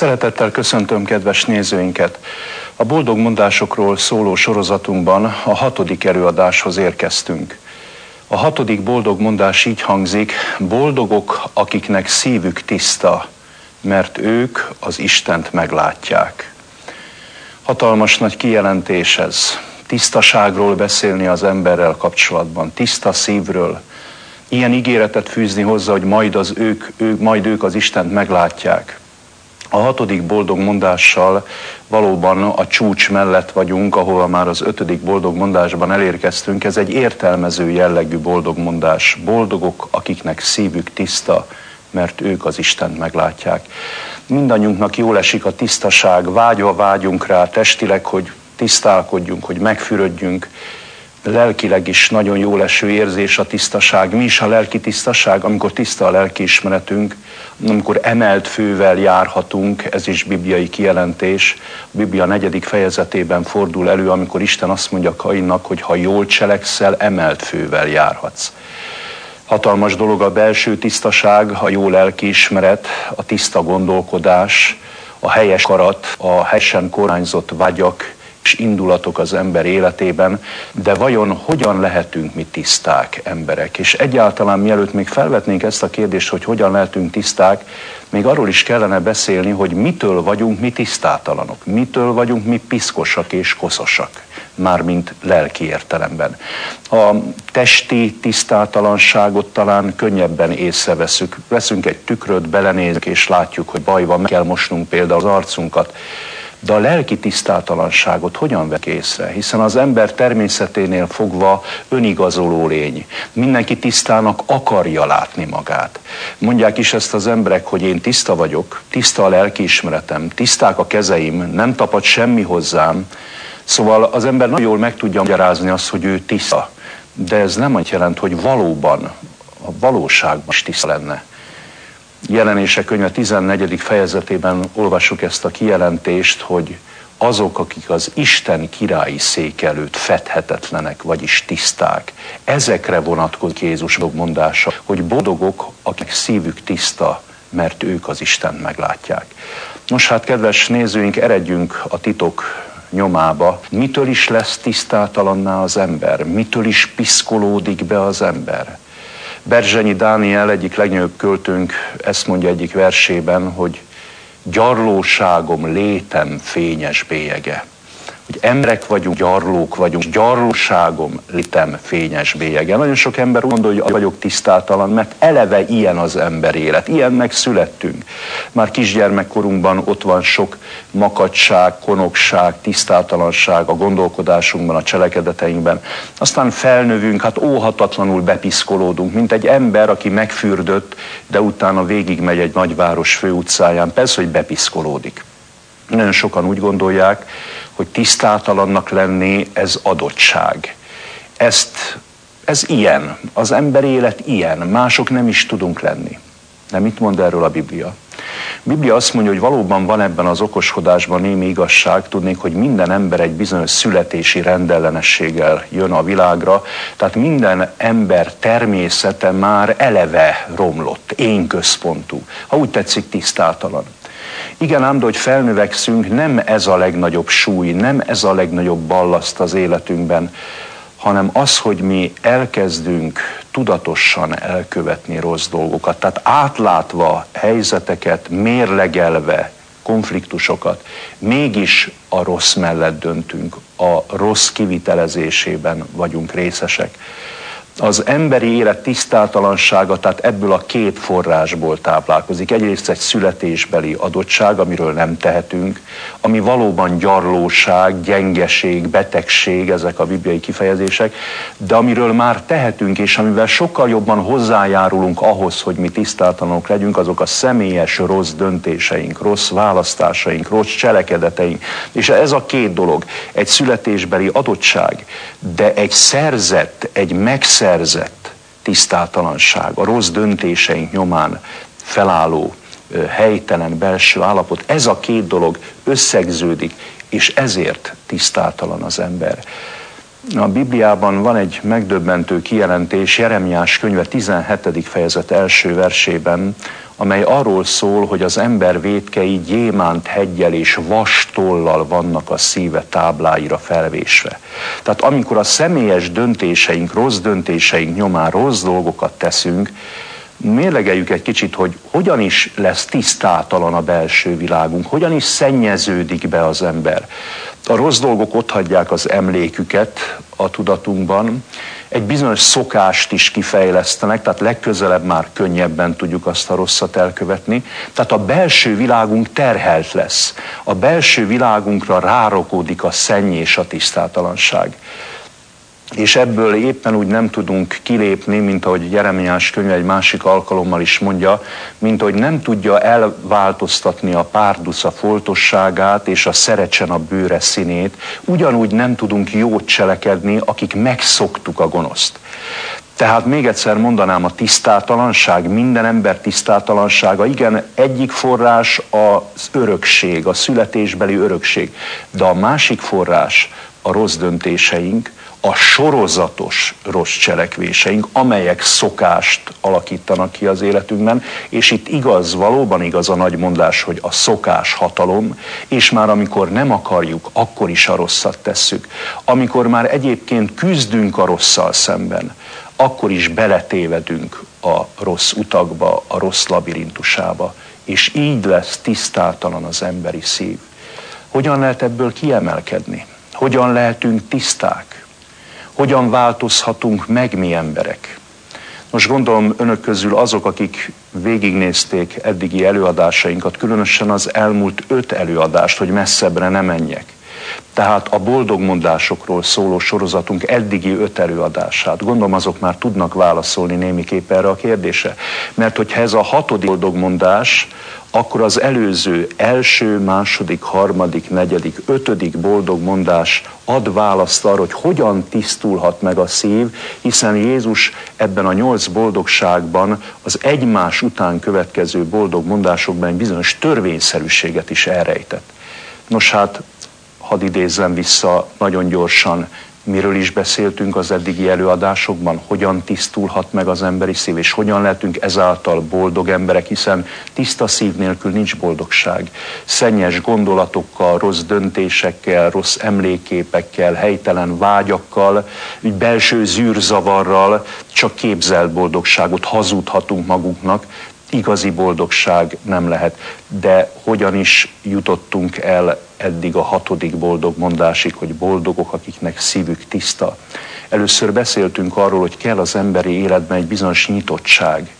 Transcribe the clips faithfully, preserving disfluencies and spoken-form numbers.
Szeretettel köszöntöm kedves nézőinket! A boldog mondásokról szóló sorozatunkban a hatodik előadáshoz érkeztünk. A hatodik boldog mondás így hangzik: boldogok, akiknek szívük tiszta, mert ők az Istent meglátják. Hatalmas nagy kijelentés ez. Tisztaságról beszélni az emberrel kapcsolatban, tiszta szívről. Ilyen ígéretet fűzni hozzá, hogy majd, az ők, ők, majd ők az Istent meglátják. A hatodik boldog mondással valóban a csúcs mellett vagyunk, ahol már az ötödik boldog mondásban elérkeztünk. Ez egy értelmező jellegű boldog mondás. Boldogok, akiknek szívük tiszta, mert ők az Istent meglátják. Mindannyiunknak jól esik a tisztaság, vágyva vágyunk rá testileg, hogy tisztálkodjunk, hogy megfürödjünk. Lelkileg is nagyon jól eső érzés a tisztaság. Mi is a lelki tisztaság? Amikor tiszta a lelkiismeretünk, amikor emelt fővel járhatunk, ez is bibliai kijelentés. A Biblia negyedik fejezetében fordul elő, amikor Isten azt mondja Kainnak, hogy ha jól cselekszel, emelt fővel járhatsz. Hatalmas dolog a belső tisztaság, a jó lelkiismeret, a tiszta gondolkodás, a helyes akarat, a helyesen kormányzott vágyak és indulatok az ember életében, de vajon hogyan lehetünk mi tiszták emberek? És egyáltalán mielőtt még felvetnénk ezt a kérdést, hogy hogyan lehetünk tiszták, még arról is kellene beszélni, hogy mitől vagyunk mi tisztátalanok, mitől vagyunk mi piszkosak és koszosak, mármint lelki értelemben. A testi tisztátalanságot talán könnyebben észreveszünk. Veszünk egy tükröt, belenézünk és látjuk, hogy baj van, meg kell mosnunk például az arcunkat. De a lelki tisztátalanságot hogyan vek észre? Hiszen az ember természeténél fogva önigazoló lény. Mindenki tisztának akarja látni magát. Mondják is ezt az emberek, hogy én tiszta vagyok, tiszta a lelkiismeretem, tiszták a kezeim, nem tapad semmi hozzám. Szóval az ember nagyon jól meg tudja magyarázni azt, hogy ő tiszta. De ez nem azt jelent, hogy valóban, a valóságban is tiszta lenne. Jelenések könyve tizennegyedik fejezetében olvassuk ezt a kijelentést, hogy azok, akik az Isten királyi szék előtt fedhetetlenek, vagyis tiszták. Ezekre vonatkozik Jézus mondása, hogy boldogok, akik szívük tiszta, mert ők az Istent meglátják. Nos hát, kedves nézőink, eredjünk a titok nyomába. Mitől is lesz tisztátalanná az ember? Mitől is piszkolódik be az ember? Berzsenyi Dániel, egyik legnagyobb költőnk, ezt mondja egyik versében, hogy gyarlóságom létem fényes bélyege. Hogy emberek vagyunk, gyarlók vagyunk, gyarlóságom létem fényes bélyege. Nagyon sok ember úgy gondolja, hogy vagyok tisztátalan, mert eleve ilyen az ember élet, ilyennek születtünk. Már kisgyermekkorunkban ott van sok makacság, konokság, tisztátalanság a gondolkodásunkban, a cselekedeteinkben. Aztán felnövünk, hát óhatatlanul bepiszkolódunk, mint egy ember, aki megfürdött, de utána végigmegy egy nagyváros főutcáján. Persze, hogy bepiszkolódik. Nagyon sokan úgy gondolják, hogy tisztátalannak lenni, ez adottság. Ezt, ez ilyen, az ember élet ilyen, mások nem is tudunk lenni. De mit mond erről a Biblia? A Biblia azt mondja, hogy valóban van ebben az okoskodásban némi igazság, tudnék, hogy minden ember egy bizonyos születési rendellenességgel jön a világra, tehát minden ember természete már eleve romlott, én központú, ha úgy tetszik, tisztátalan. Igen ám, de hogy felnövekszünk, nem ez a legnagyobb súly, nem ez a legnagyobb ballaszt az életünkben, hanem az, hogy mi elkezdünk tudatosan elkövetni rossz dolgokat. Tehát átlátva helyzeteket, mérlegelve konfliktusokat, mégis a rossz mellett döntünk, a rossz kivitelezésében vagyunk részesek. Az emberi élet tisztátalansága, tehát ebből a két forrásból táplálkozik. Egyrészt egy születésbeli adottság, amiről nem tehetünk, ami valóban gyarlóság, gyengeség, betegség, ezek a bibliai kifejezések, de amiről már tehetünk, és amivel sokkal jobban hozzájárulunk ahhoz, hogy mi tisztátalanok legyünk, azok a személyes rossz döntéseink, rossz választásaink, rossz cselekedeteink. És ez a két dolog, egy születésbeli adottság, de egy szerzett, egy megszerzett, szerzett tisztátalanság, a rossz döntéseink nyomán felálló helytelen belső állapot, ez a két dolog összegződik, és ezért tisztátalan az ember. A Bibliában van egy megdöbbentő kijelentés, Jeremiás könyve tizenhetedik fejezet első versében, amely arról szól, hogy az ember vétkei gyémánt heggyel és vastollal vannak a szíve tábláira felvésve. Tehát amikor a személyes döntéseink, rossz döntéseink nyomán rossz dolgokat teszünk, mérlegeljük egy kicsit, hogy hogyan is lesz tisztátalan a belső világunk, hogyan is szennyeződik be az ember. A rossz dolgok otthagyják az emléküket a tudatunkban, egy bizonyos szokást is kifejlesztenek, tehát legközelebb már könnyebben tudjuk azt a rosszat elkövetni. Tehát a belső világunk terhelt lesz. A belső világunkra rárakódik a szenny és a tisztátalanság. És ebből éppen úgy nem tudunk kilépni, mint ahogy Jeremiás könyve egy másik alkalommal is mondja, mint ahogy nem tudja elváltoztatni a párdusza foltosságát és a szerecsen a bőre színét, ugyanúgy nem tudunk jót cselekedni, akik megszoktuk a gonoszt. Tehát még egyszer mondanám, a tisztátalanság, minden ember tisztátalansága, igen, egyik forrás az örökség, a születésbeli örökség, de a másik forrás a rossz döntéseink, a sorozatos rossz cselekvéseink, amelyek szokást alakítanak ki az életünkben, és itt igaz, valóban igaz a nagy mondás, hogy a szokás hatalom, és már amikor nem akarjuk, akkor is a rosszat tesszük. Amikor már egyébként küzdünk a rosszal szemben, akkor is beletévedünk a rossz utakba, a rossz labirintusába, és így lesz tisztátalan az emberi szív. Hogyan lehet ebből kiemelkedni? Hogyan lehetünk tiszták? Hogyan változhatunk meg mi emberek? Most gondolom önök közül azok, akik végignézték eddigi előadásainkat, különösen az elmúlt öt előadást, hogy messzebbre ne menjek. Tehát a boldogmondásokról szóló sorozatunk eddigi öt előadását. Gondolom azok már tudnak válaszolni némiképp erre a kérdésre. Mert hogyha ez a hatodik boldogmondás, akkor az előző első, második, harmadik, negyedik, ötödik boldogmondás ad választ arra, hogy hogyan tisztulhat meg a szív, hiszen Jézus ebben a nyolc boldogságban az egymás után következő boldogmondásokban egy bizonyos törvényszerűséget is elrejtett. Nos hát, hadd idézzem vissza nagyon gyorsan, miről is beszéltünk az eddigi előadásokban, hogyan tisztulhat meg az emberi szív, és hogyan lehetünk ezáltal boldog emberek, hiszen tiszta szív nélkül nincs boldogság. Szennyes gondolatokkal, rossz döntésekkel, rossz emlékképekkel, helytelen vágyakkal, belső zűrzavarral csak képzelt boldogságot hazudhatunk magunknak, igazi boldogság nem lehet. De hogyan is jutottunk el eddig a hatodik boldogmondásig, hogy boldogok, akiknek szívük tiszta? Először beszéltünk arról, hogy kell az emberi életben egy bizonyos nyitottság.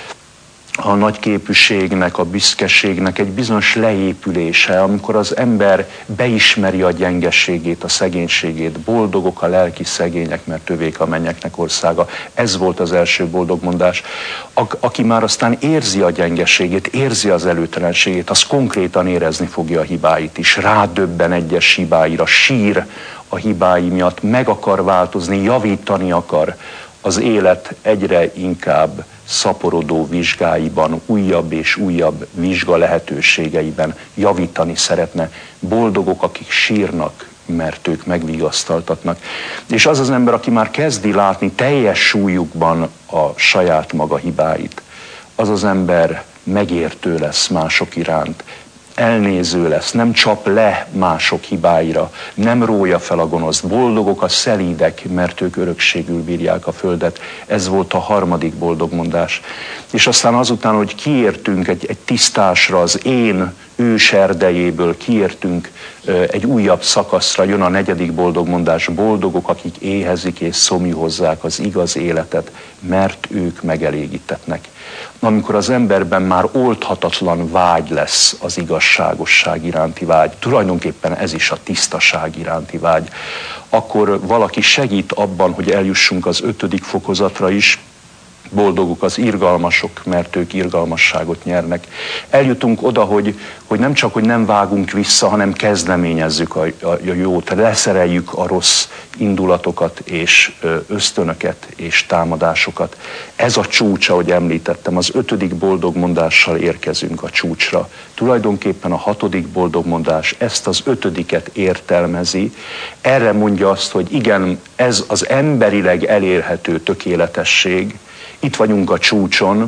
A nagyképűségnek, a büszkeségnek egy bizonyos leépülése, amikor az ember beismeri a gyengeségét, a szegénységét. Boldogok a lelki szegények, mert övék a mennyeknek országa. Ez volt az első boldogmondás. A, aki már aztán érzi a gyengeségét, érzi az előtelenségét, az konkrétan érezni fogja a hibáit is. Rádöbben egyes hibáira, sír a hibái miatt, meg akar változni, javítani akar. Az élet egyre inkább szaporodó vizsgáiban, újabb és újabb vizsga lehetőségeiben javítani szeretne. Boldogok, akik sírnak, mert ők megvigasztaltatnak. És az az ember, aki már kezdi látni teljes súlyukban a saját maga hibáit, az az ember megértő lesz mások iránt, elnéző lesz, nem csap le mások hibáira, nem rója fel a gonoszt. Boldogok a szelídek, mert ők örökségül bírják a földet. Ez volt a harmadik boldogmondás. És aztán azután, hogy kiértünk egy, egy tisztásra, az én ős erdejéből kiértünk egy újabb szakaszra, jön a negyedik boldogmondás. Boldogok, akik éhezik és szomjúhozzák az igaz életet, mert ők megelégítetnek. Amikor az emberben már oldhatatlan vágy lesz az igazságosság iránti vágy, tulajdonképpen ez is a tisztaság iránti vágy, akkor valaki segít abban, hogy eljussunk az ötödik fokozatra is. Boldogok az irgalmasok, mert ők irgalmasságot nyernek. Eljutunk oda, hogy, hogy nem csak, hogy nem vágunk vissza, hanem kezdeményezzük a, a, a jót, leszereljük a rossz indulatokat és ösztönöket és támadásokat. Ez a csúcs, ahogy említettem, az ötödik boldogmondással érkezünk a csúcsra. Tulajdonképpen a hatodik boldogmondás ezt az ötödiket értelmezi. Erre mondja azt, hogy igen, ez az emberileg elérhető tökéletesség. Itt vagyunk a csúcson,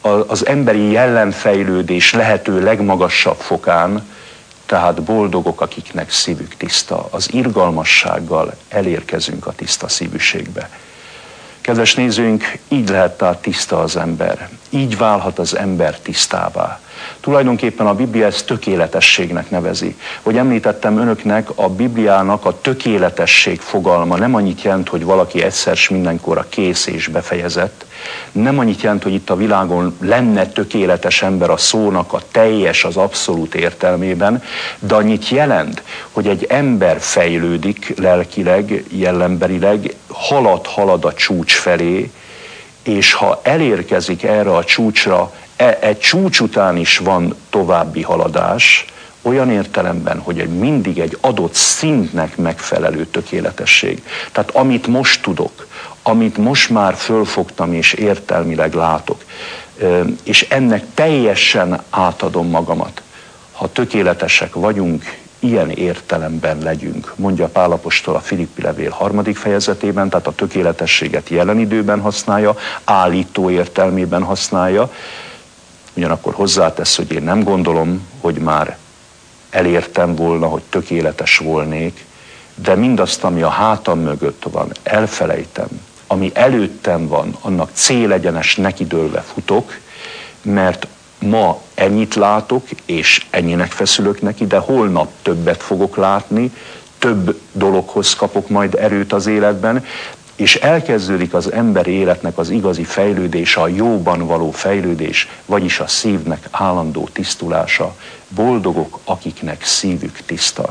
az emberi jellemfejlődés lehető legmagasabb fokán, tehát boldogok, akiknek szívük tiszta. Az irgalmassággal elérkezünk a tiszta szívűségbe. Kedves nézőink, így lehet tehát tiszta az ember. Így válhat az ember tisztává. Tulajdonképpen a Biblia ezt tökéletességnek nevezi. Hogy említettem önöknek, a Bibliának a tökéletesség fogalma nem annyit jelent, hogy valaki egyszer s mindenkorra kész és befejezett. Nem annyit jelent, hogy itt a világon lenne tökéletes ember a szónak a teljes, az abszolút értelmében, de annyit jelent, hogy egy ember fejlődik lelkileg, jellemberileg, halad, halad a csúcs felé, és ha elérkezik erre a csúcsra, egy csúcs után is van további haladás, olyan értelemben, hogy egy mindig egy adott szintnek megfelelő tökéletesség. Tehát amit most tudok, amit most már fölfogtam és értelmileg látok, és ennek teljesen átadom magamat. Ha tökéletesek vagyunk, ilyen értelemben legyünk, mondja Pál apostol a Filippi levél harmadik fejezetében, tehát a tökéletességet jelen időben használja, állító értelmében használja, ugyanakkor hozzátesz, hogy én nem gondolom, hogy már elértem volna, hogy tökéletes volnék, de mindazt, ami a hátam mögött van, elfelejtem, ami előttem van, annak célegyenes nekidőlve futok, mert ma ennyit látok, és ennyinek feszülök neki, de holnap többet fogok látni, több dologhoz kapok majd erőt az életben, és elkezdődik az emberi életnek az igazi fejlődése, a jóban való fejlődés, vagyis a szívnek állandó tisztulása. Boldogok, akiknek szívük tiszta.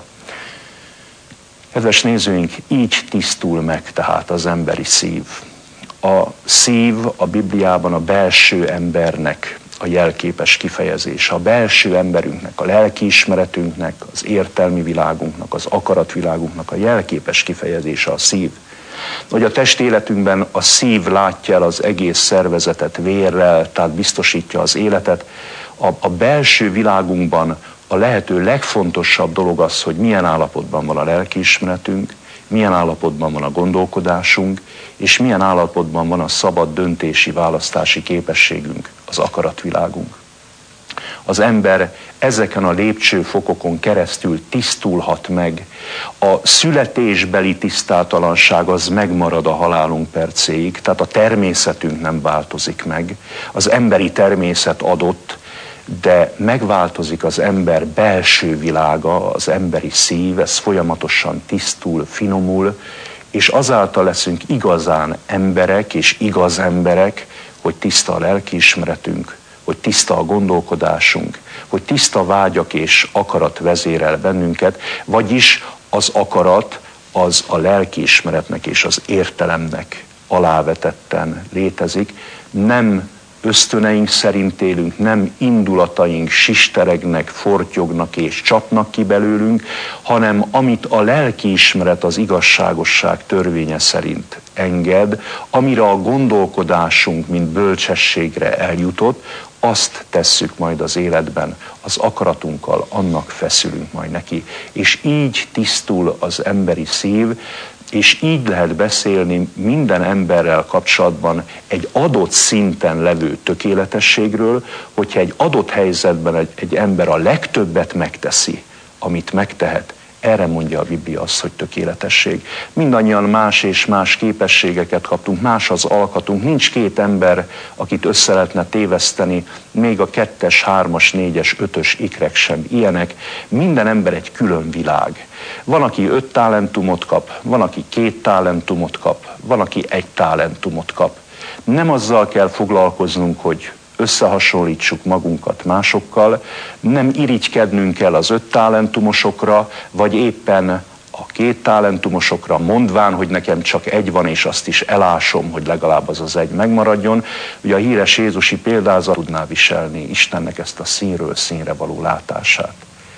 Kedves nézőink, így tisztul meg tehát az emberi szív. A szív a Bibliában a belső embernek a jelképes kifejezés, a belső emberünknek, a lelkiismeretünknek, az értelmi világunknak, az akaratvilágunknak a jelképes kifejezése a szív. Hogy a testéletünkben a szív látja el az egész szervezetet vérrel, tehát biztosítja az életet. A, a belső világunkban a lehető legfontosabb dolog az, hogy milyen állapotban van a lelkiismeretünk, milyen állapotban van a gondolkodásunk, és milyen állapotban van a szabad döntési, választási képességünk, az akaratvilágunk. Az ember ezeken a lépcsőfokokon keresztül tisztulhat meg. A születésbeli tisztátalanság az megmarad a halálunk percéig, tehát a természetünk nem változik meg. Az emberi természet adott, de megváltozik az ember belső világa, az emberi szív, ez folyamatosan tisztul, finomul, és azáltal leszünk igazán emberek és igaz emberek, hogy tiszta a lelkiismeretünk, hogy tiszta a gondolkodásunk, hogy tiszta vágyak és akarat vezérel bennünket, vagyis az akarat az a lelkiismeretnek és az értelemnek alávetetten létezik. Nem ösztöneink szerint élünk, nem indulataink sisteregnek, fortyognak és csapnak ki belőlünk, hanem amit a lelkiismeret az igazságosság törvénye szerint enged, amire a gondolkodásunk, mint bölcsességre eljutott, azt tesszük majd az életben, az akaratunkkal annak feszülünk majd neki. És így tisztul az emberi szív, és így lehet beszélni minden emberrel kapcsolatban egy adott szinten levő tökéletességről, hogyha egy adott helyzetben egy, egy ember a legtöbbet megteszi, amit megtehet, erre mondja a Biblia azt, hogy tökéletesség. Mindannyian más és más képességeket kaptunk, más az alkatunk. Nincs két ember, akit össze lehetne téveszteni, még a kettes, hármas, négyes, ötös ikrek sem ilyenek. Minden ember egy külön világ. Van, aki öt talentumot kap, van, aki két talentumot kap, van, aki egy talentumot kap. Nem azzal kell foglalkoznunk, hogy összehasonlítsuk magunkat másokkal, nem irigykednünk kell az öt talentumosokra, vagy éppen a két talentumosokra, mondván, hogy nekem csak egy van, és azt is elásom, hogy legalább az az egy megmaradjon. Ugye a híres jézusi példázat tudná viselni Istennek ezt a színről színre való látását.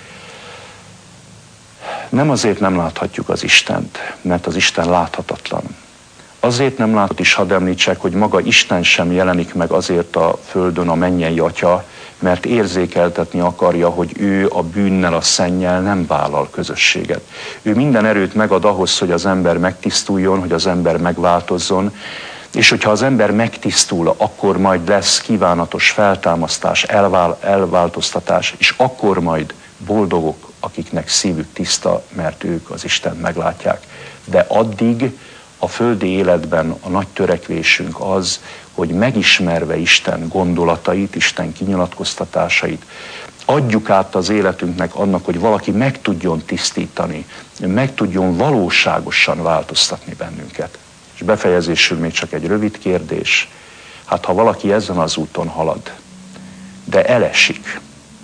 Nem azért nem láthatjuk az Istent, mert az Isten láthatatlan. Azért nem látott is, hadd említsek, hogy maga Isten sem jelenik meg azért a földön a mennyei Atya, mert érzékeltetni akarja, hogy ő a bűnnel, a szennyel nem vállal közösséget. Ő minden erőt megad ahhoz, hogy az ember megtisztuljon, hogy az ember megváltozzon, És hogyha az ember megtisztul, akkor majd lesz kívánatos feltámasztás, elvál, elváltoztatás, és akkor majd boldogok, akiknek szívük tiszta, mert ők az Istent meglátják. De addig a földi életben a nagy törekvésünk az, hogy megismerve Isten gondolatait, Isten kinyilatkoztatásait, adjuk át az életünknek annak, hogy valaki meg tudjon tisztítani, meg tudjon valóságosan változtatni bennünket. És befejezésül még csak egy rövid kérdés. Hát ha valaki ezen az úton halad, de elesik,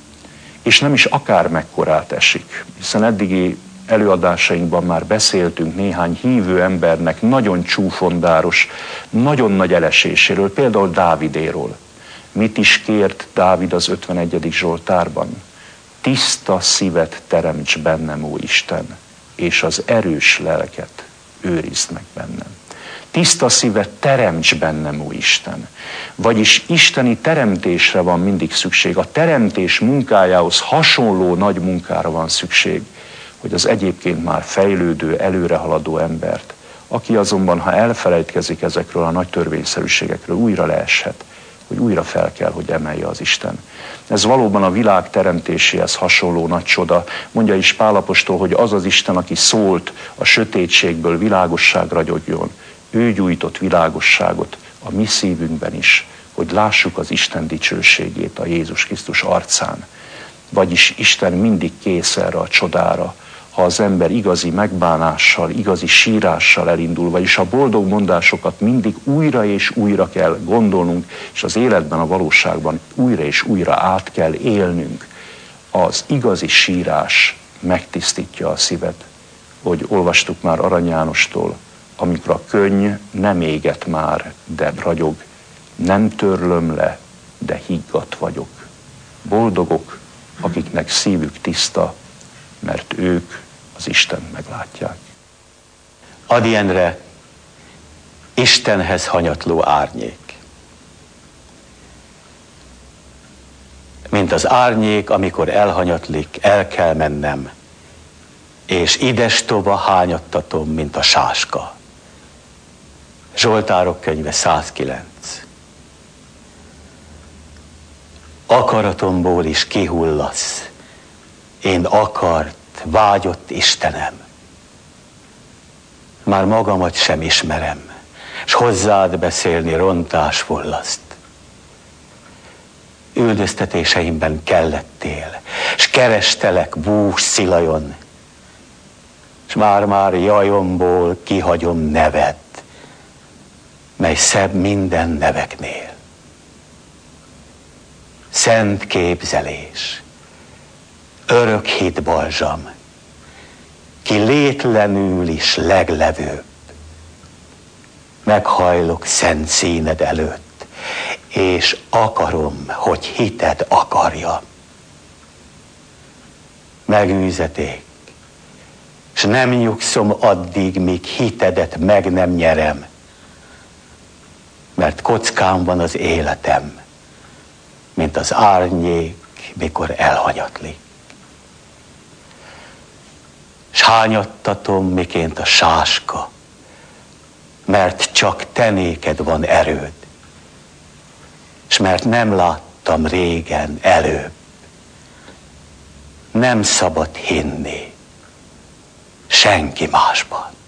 és nem is akár mekkorát esik, hiszen eddigi előadásainkban már beszéltünk néhány hívő embernek nagyon csúfondáros, nagyon nagy eleséséről, például Dávidéról. Mit is kért Dávid az ötvenegyedik Zsoltárban? Tiszta szívet teremts bennem, ó Isten, és az erős lelket őrizd meg bennem. Tiszta szívet teremts bennem, ó Isten. Vagyis isteni teremtésre van mindig szükség. A teremtés munkájához hasonló nagy munkára van szükség, hogy az egyébként már fejlődő, előrehaladó embert, aki azonban, ha elfelejtkezik ezekről a nagy törvényszerűségekről, újra leeshet, hogy újra fel kell, hogy emelje az Isten. Ez valóban a világ teremtéséhez hasonló nagy csoda. Mondja is Pál apostol, hogy az az Isten, aki szólt a sötétségből világosság ragyogjon, ő gyújtott világosságot a mi szívünkben is, hogy lássuk az Isten dicsőségét a Jézus Krisztus arcán. Vagyis Isten mindig kész erre a csodára, ha az ember igazi megbánással, igazi sírással elindul, vagyis a boldog mondásokat mindig újra és újra kell gondolnunk, és az életben, a valóságban újra és újra át kell élnünk. Az igazi sírás megtisztítja a szívet, hogy olvastuk már Arany Jánostól, amikor a könny nem éget már, de ragyog, nem törlöm le, de higgadt vagyok. Boldogok, akiknek szívük tiszta, mert ők az Istent meglátják. Ady Endre, Istenhez hanyatló árnyék. Mint az árnyék, amikor elhanyatlik, el kell mennem, és idestova hányattatom, mint a sáska. Zsoltárok könyve százkilenc. Akaratomból is kihullasz, én akart, vágyott Istenem. Már magamat sem ismerem, s hozzád beszélni rontás fullaszt. Üldöztetéseimben kellettél, s kerestelek bús szilajon, s már-már jajomból kihagyom neved, mely szebb minden neveknél. Szent képzelés, örök hitbalzsam, ki létlenül is leglevőbb. Meghajlok szent színed előtt, és akarom, hogy hited akarja. Megűzeték, s nem nyugszom addig, míg hitedet meg nem nyerem, mert kockán van az életem, mint az árnyék, mikor elhanyatlik. S hányattatom, miként a sáska, mert csak te néked van erőd, s mert nem láttam régen előbb. Nem szabad hinni senki másban.